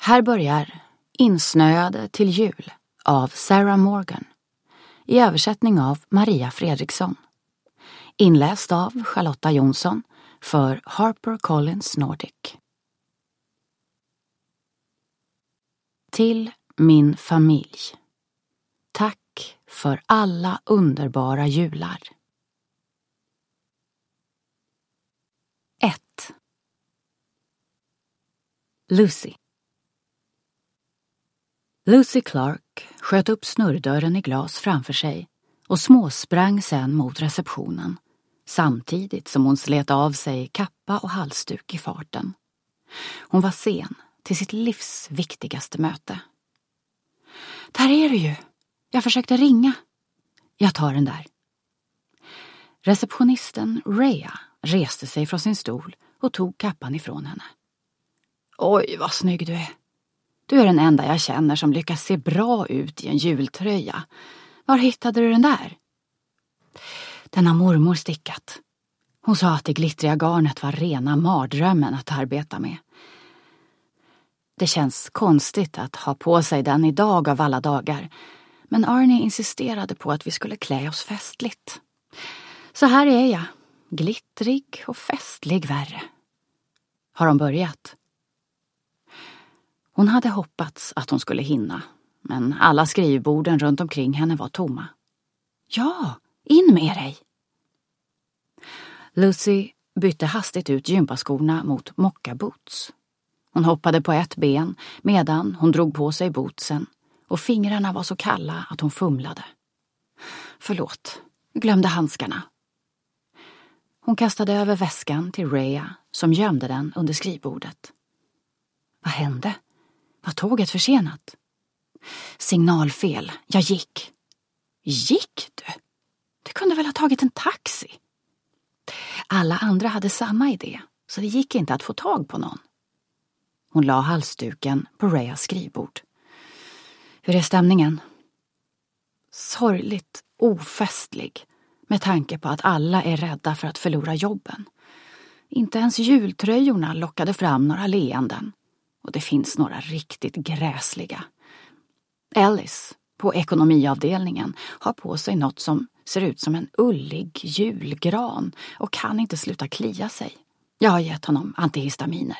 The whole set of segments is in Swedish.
Här börjar Insnöade till jul av Sarah Morgan i översättning av Maria Fredriksson. Inläst av Charlotta Jonsson för HarperCollins Nordic. Till min familj. Tack för alla underbara jular. 1. Lucy. Lucy Clark sköt upp snurrdörren i glas framför sig och småsprang sen mot receptionen, samtidigt som hon slet av sig kappa och halsduk i farten. Hon var sen till sitt livs viktigaste möte. Där är du ju. Jag försökte ringa. Jag tar den där. Receptionisten Rhea reste sig från sin stol och tog kappan ifrån henne. Oj, vad snygg du är. Du är den enda jag känner som lyckas se bra ut i en jultröja. Var hittade du den där? Den har mormor stickat. Hon sa att det glittriga garnet var rena mardrömmen att arbeta med. Det känns konstigt att ha på sig den idag av alla dagar. Men Arnie insisterade på att vi skulle klä oss festligt. Så här är jag, glittrig och festlig värre. Har de börjat? Hon hade hoppats att hon skulle hinna, men alla skrivborden runt omkring henne var tomma. Ja, in med dig! Lucy bytte hastigt ut gympaskorna mot mockaboots. Hon hoppade på ett ben medan hon drog på sig bootsen och fingrarna var så kalla att hon fumlade. Förlåt, jag glömde handskarna. Hon kastade över väskan till Rhea som gömde den under skrivbordet. Vad hände? Var tåget försenat? Signalfel, jag gick. Gick du? Du kunde väl ha tagit en taxi? Alla andra hade samma idé, så det gick inte att få tag på någon. Hon la halsduken på Rheas skrivbord. Hur är stämningen? Sorgligt ofestlig, med tanke på att alla är rädda för att förlora jobben. Inte ens jultröjorna lockade fram några leenden. Och det finns några riktigt gräsliga. Alice på ekonomiavdelningen har på sig något som ser ut som en ullig julgran och kan inte sluta klia sig. Jag har gett honom antihistaminer.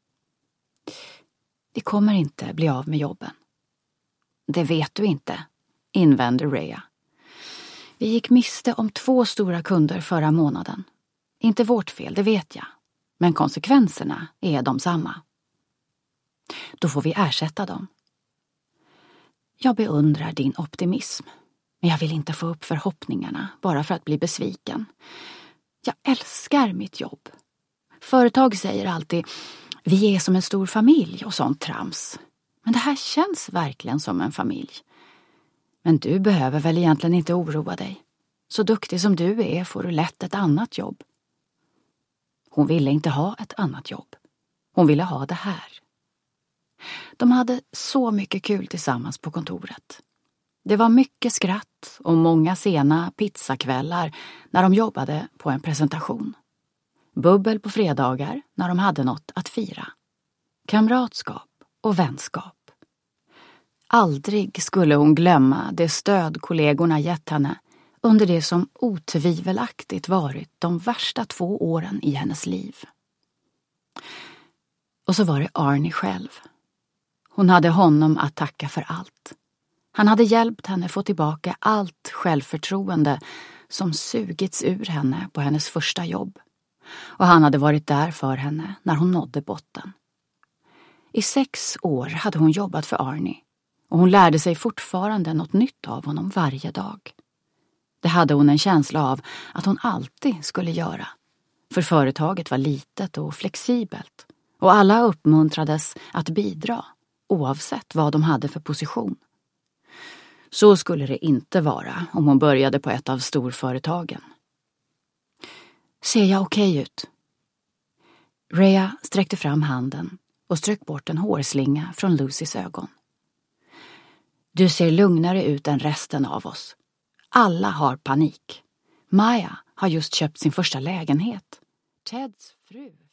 Vi kommer inte bli av med jobben. Det vet du inte, invände Rhea. Vi gick miste om 2 stora kunder förra månaden. Inte vårt fel, det vet jag. Men konsekvenserna är de samma. Då får vi ersätta dem. Jag beundrar din optimism, men jag vill inte få upp förhoppningarna bara för att bli besviken. Jag älskar mitt jobb. Företag säger alltid, vi är som en stor familj och sånt trams. Men det här känns verkligen som en familj. Men du behöver väl egentligen inte oroa dig. Så duktig som du är får du lätt ett annat jobb. Hon ville inte ha ett annat jobb. Hon ville ha det här. De hade så mycket kul tillsammans på kontoret. Det var mycket skratt och många sena pizzakvällar när de jobbade på en presentation. Bubbel på fredagar när de hade något att fira. Kamratskap och vänskap. Aldrig skulle hon glömma det stöd kollegorna gett henne under det som otvivelaktigt varit de värsta 2 åren i hennes liv. Och så var det Arnie själv. Hon hade honom att tacka för allt. Han hade hjälpt henne få tillbaka allt självförtroende som sugits ur henne på hennes första jobb. Och han hade varit där för henne när hon nådde botten. I 6 år hade hon jobbat för Arnie och hon lärde sig fortfarande något nytt av honom varje dag. Det hade hon en känsla av att hon alltid skulle göra. För företaget var litet och flexibelt och alla uppmuntrades att bidra oavsett vad de hade för position. Så skulle det inte vara om hon började på ett av storföretagen. Ser jag okej ut? Rhea sträckte fram handen och strök bort en hårslinga från Lucys ögon. Du ser lugnare ut än resten av oss. Alla har panik. Maya har just köpt sin första lägenhet. Teds fru